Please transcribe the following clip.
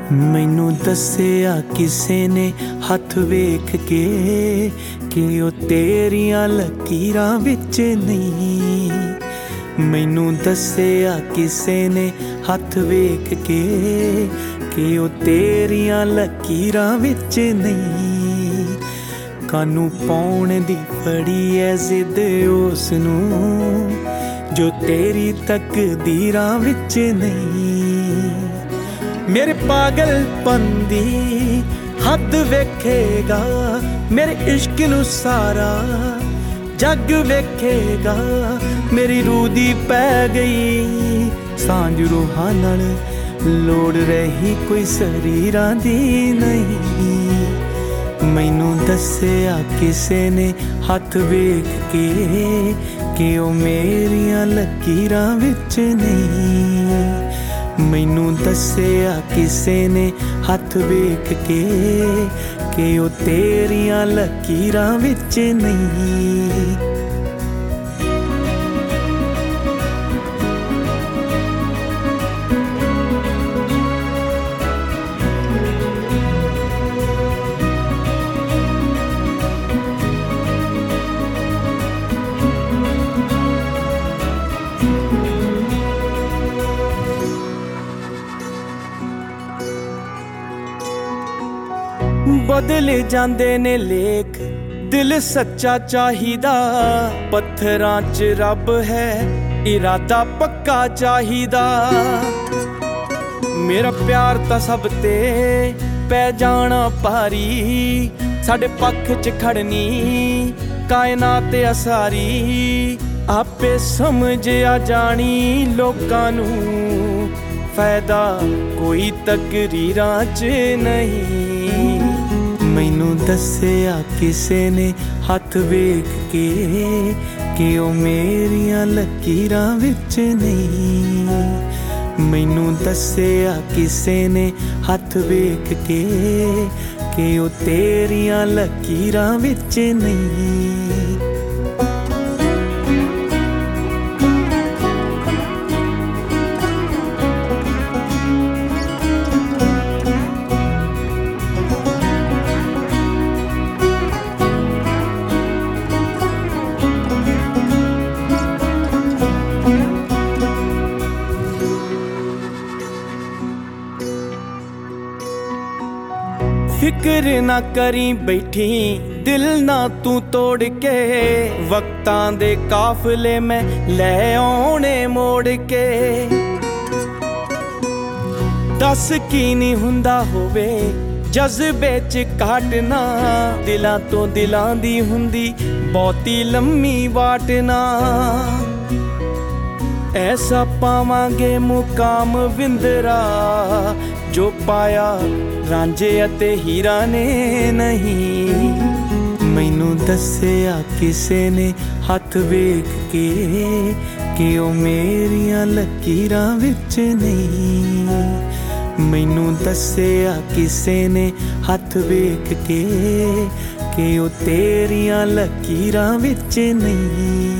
ਮੈਨੂੰ ਦੱਸਿਆ ਕਿਸੇ ਨੇ ਹੱਥ ਵੇਖ ਕੇ ਕਿ ਉਹ ਤੇਰੀਆਂ ਲਕੀਰਾਂ ਵਿੱਚ ਨਹੀਂ। ਮੈਨੂੰ ਦੱਸਿਆ ਕਿਸੇ ਨੇ ਹੱਥ ਵੇਖ ਕੇ ਕਿ ਉਹ ਤੇਰੀਆਂ ਲਕੀਰਾਂ ਵਿੱਚ ਨਹੀਂ। ਕਾਨੂੰ ਪਾਉਣ ਦੀ ਫੜੀ ਐ ਜ਼ਿੱਦ ਉਸ ਨੂੰ ਜੋ ਤੇਰੀ ਤਕਦੀਰਾਂ ਵਿੱਚ ਨਹੀਂ। ਮੇਰੇ ਪਾਗਲਪਨ ਦੀ ਹੱਦ ਵੇਖੇਗਾ, ਮੇਰੇ ਇਸ਼ਕ ਨੂੰ ਸਾਰਾ ਜੱਗ ਵੇਖੇਗਾ। ਮੇਰੀ ਰੂਹ ਦੀ ਪੈ ਗਈ ਸਾਂਝ ਰੂਹਾਂ ਨਾਲ, ਲੋੜ ਰਹੀ ਕੋਈ ਸਰੀਰਾਂ ਦੀ ਨਹੀਂ। ਮੈਨੂੰ ਦੱਸਿਆ ਕਿਸੇ ਨੇ ਹੱਥ ਵੇਖ ਕੇ ਕਿ ਉਹ ਮੇਰੀਆਂ ਲਕੀਰਾਂ ਵਿੱਚ ਨਹੀਂ। ਮੈਨੂੰ ਦੱਸਿਆ ਕਿਸੇ ਨੇ ਹੱਥ ਵੇਖ ਕੇ ਕਿ ਉਹ ਤੇਰੀਆਂ ਲਕੀਰਾਂ ਵਿੱਚ ਨਹੀਂ। ਬਦਲ ਜਾਂਦੇ ਨੇ ਲੇਖ, ਦਿਲ ਸੱਚਾ ਚਾਹੀਦਾ। ਪੱਥਰਾਂ 'ਚ ਰੱਬ ਹੈ, ਇਰਾਦਾ ਪੱਕਾ ਚਾਹੀਦਾ। ਮੇਰਾ ਪਿਆਰ ਤਾਂ ਸਭ ਤੇ ਪੈ ਜਾਣਾ ਭਾਰੀ, ਸਾਡੇ ਪੱਖ 'ਚ ਖੜਨੀ ਕਾਇਨਾਤ ਅਸਾਰੀ। ਆਪੇ ਸਮਝ ਆ ਜਾਣੀ ਲੋਕਾਂ ਨੂੰ, ਫਾਇਦਾ ਕੋਈ ਤਕਰੀਰਾਂ 'ਚ ਨਹੀਂ। ਮੈਨੂੰ ਦੱਸਿਆ ਕਿਸੇ ਨੇ ਹੱਥ ਵੇਖ ਕੇ ਕਿ ਉਹ ਮੇਰੀਆਂ ਲਕੀਰਾਂ ਵਿੱਚ ਨਹੀਂ। ਮੈਨੂੰ ਦੱਸਿਆ ਕਿਸੇ ਨੇ ਹੱਥ ਵੇਖ ਕੇ ਕਿ ਉਹ ਤੇਰੀਆਂ ਲਕੀਰਾਂ ਵਿੱਚ ਨਹੀਂ। ਫਿਕਰ ਨਾ ਕਰੀ ਬੈਠੀ ਦਿਲ ਨਾ ਤੂੰ ਤੋੜ ਕੇ, ਵਕਤਾਂ ਦੇ ਕਾਫਲੇ ਮੈਂ ਲੈ ਆਉਣੇ ਮੋੜ ਕੇ। ਦੱਸ ਕੀ ਨਹੀਂ ਹੁੰਦਾ ਹੋਵੇ ਜਜ਼ਬੇ 'ਚ ਕਾਟਨਾ, ਦਿਲਾਂ ਤੋਂ ਦਿਲਾਂ ਦੀ ਹੁੰਦੀ ਬਹੁਤੀ ਲੰਮੀ ਵਾਟਨਾ। ਐਸਾ ਪਾਵਾਂਗੇ ਮੁਕਾਮ ਵਿੰਦਰਾ ਜੋ ਪਾਇਆ ਰਾਂਝੇ ਅਤੇ ਹੀਰਾ ਨੇ ਨਹੀਂ। ਮੈਨੂੰ ਦੱਸਿਆ ਕਿਸੇ ਨੇ ਹੱਥ ਵੇਖ ਕੇ ਕਿ ਉਹ ਮੇਰੀਆਂ ਲਕੀਰਾਂ ਵਿੱਚ ਨਹੀਂ। ਮੈਨੂੰ ਦੱਸਿਆ ਕਿਸੇ ਨੇ ਹੱਥ ਵੇਖ ਕੇ ਕਿ ਉਹ ਤੇਰੀਆਂ ਲਕੀਰਾਂ ਵਿੱਚ ਨਹੀਂ।